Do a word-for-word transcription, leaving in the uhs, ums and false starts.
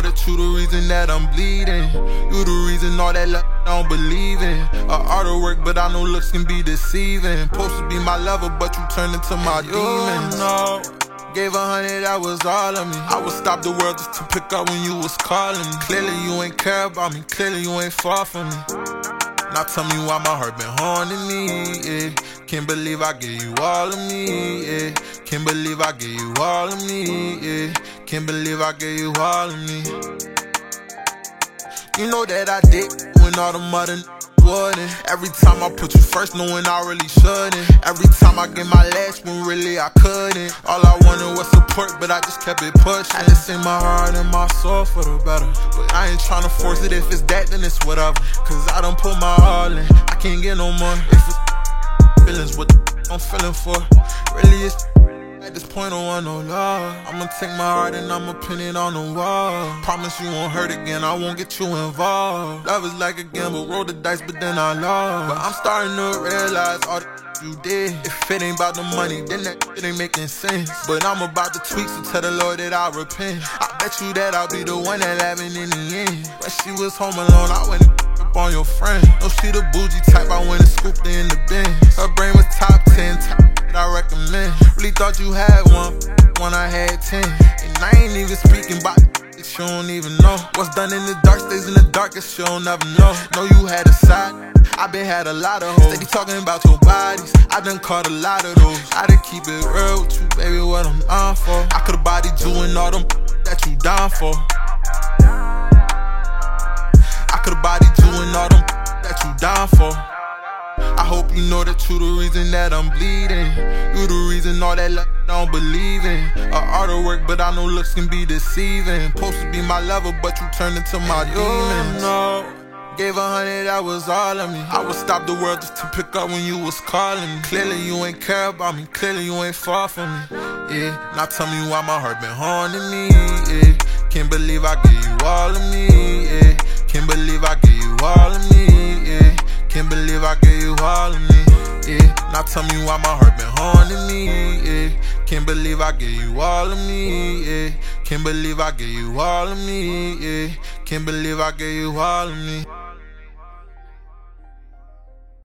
that you the reason that I'm bleeding. You the reason all that love I don't believe in. A art of work, but I know looks can be deceiving. Supposed to be my lover, but you turned into my demon. No. Gave a hundred, that was all of me. I would stop the world just to pick up when you was calling me. Clearly you ain't care about me, clearly you ain't far from me. Now tell me why my heart been haunting me, yeah. Can't believe I gave you all of me, yeah. Can't believe I gave you all of me, yeah. Can't believe I gave you all of me. You know that I did when all the mother wouldn't. Every time I put you first, knowing I really shouldn't. Every time I get my last when really I couldn't. All I wanted was support, but I just kept it pushing. I just sing my heart and my soul for the better, but I ain't tryna force it. If it's that, then it's whatever. Cause I done put my all in, I can't get no more. If it's feelings, what the I'm feeling for? Really it's at this point I don't want no love. I'ma take my heart and I'ma pin it on the wall. Promise you won't hurt again, I won't get you involved. Love is like a gamble, roll the dice but then I lost. But I'm starting to realize all the you did. If it ain't about the money, then that shit ain't making sense. But I'm about to tweak, so tell the Lord that I repent. I bet you that I'll be the one that laughing in the end. When she was home alone, I went and up on your friend. No, she the bougie type, I went and scooped her in the bin. Her brain was top ten, top I recommend. Really thought you had one, when I had ten. And I ain't even speaking about it, you don't even know. What's done in the dark stays in the darkest, you don't never know. Know you had a side, I been had a lot of hoes. They talking about your bodies, I done caught a lot of those. I done keep it real with you, baby, what I'm on for. I could've bodied you and all them that you down for. I could've bodied you and all them that you down for. I hope you know that you the reason that I'm bleeding. You the reason all that love I don't believe in. A art of work, but I know looks can be deceiving. Supposed to be my lover, but you turned into my demon. No. Gave a hundred, that was all of me. I would stop the world just to pick up when you was calling me. Clearly you ain't care about me, clearly you ain't far from me, yeah. Now tell me why my heart been haunting me, yeah. Can't believe I gave you all of me, yeah. Can't believe I gave you all of me, yeah. Can't believe I gave you all of me, yeah. Now tell me why my heart been haunting me, yeah. Can't believe I gave you all of me, yeah. Can't believe I gave you all of me, yeah. Can't believe I gave you all of me.